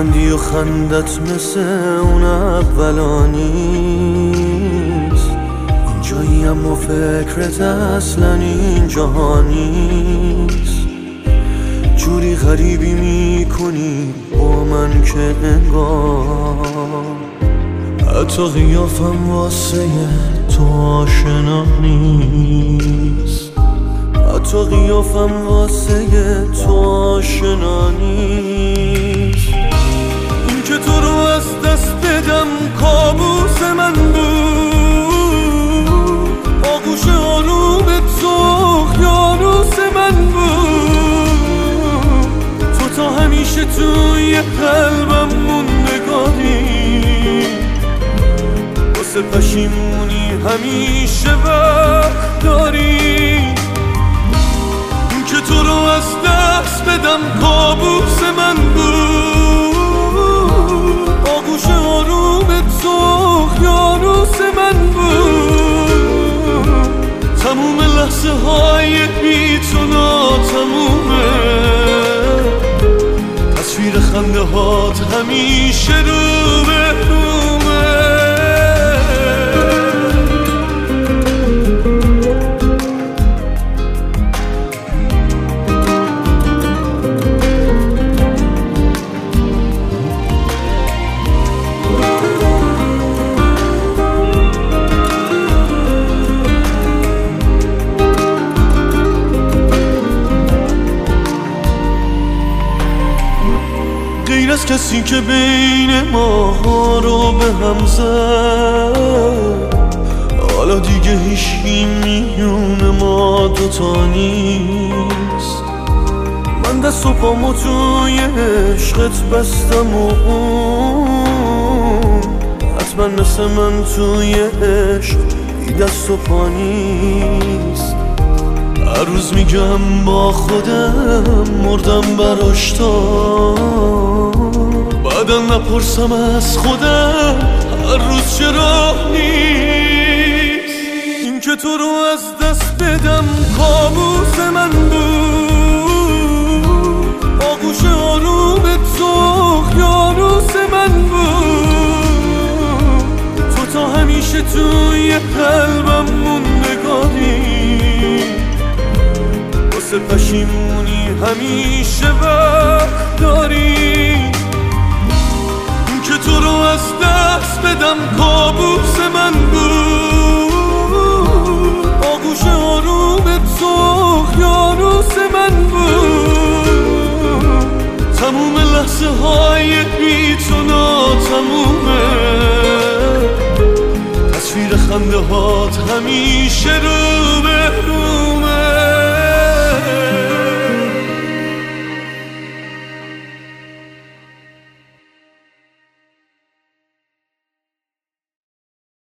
میخندی و خندت مثل اون اولا نیست، اینجایی اما فکرت اصلا این جهان نیست. جوری غریبی میکنی با من که انگار حتی قیافم واسه تو آشنا نیست، حتی قیافم واسه تو آشنا نیست. این که تو رو از دست بدم کابوس من بود، آغوش آرومت سوخت یاروس من بود. تو تا همیشه توی قلبم موندگاری، واسه پشیمونی همیشه وقت داری. این که تو رو از دست بدم کابوس من بود، آغوش آرومت سوخت یاروس من بود. تموم لحظه های بی تو ناتمومه، تصویر خنده هات همیشه رو به رومه. غیر از کسی که بین ما رو به هم زد، حالا دیگه هیچی میونه ما دوتا نیست. من دست و پامو توی عشقت بستم و اون حتما مثل من توی عشق بی دست و پا نیست. هر روز میگم با خودم مردم براش تا بعدا نپرسم از خودم هر روز چرا نیست. این که تو رو از دست بدم کابوس من بود، آغوش آرومت سوخت یاروس من بود. تو تا همیشه توی قلبم موندگاری، واسه پشیمونی همیشه وقت داری. این که تو رو از دست بدم کابوس من بود، آغوش آرومت سوخت یاروس من بود. تموم لحظه های بی تو ناتمومه، تصویر خنده هات همیشه رو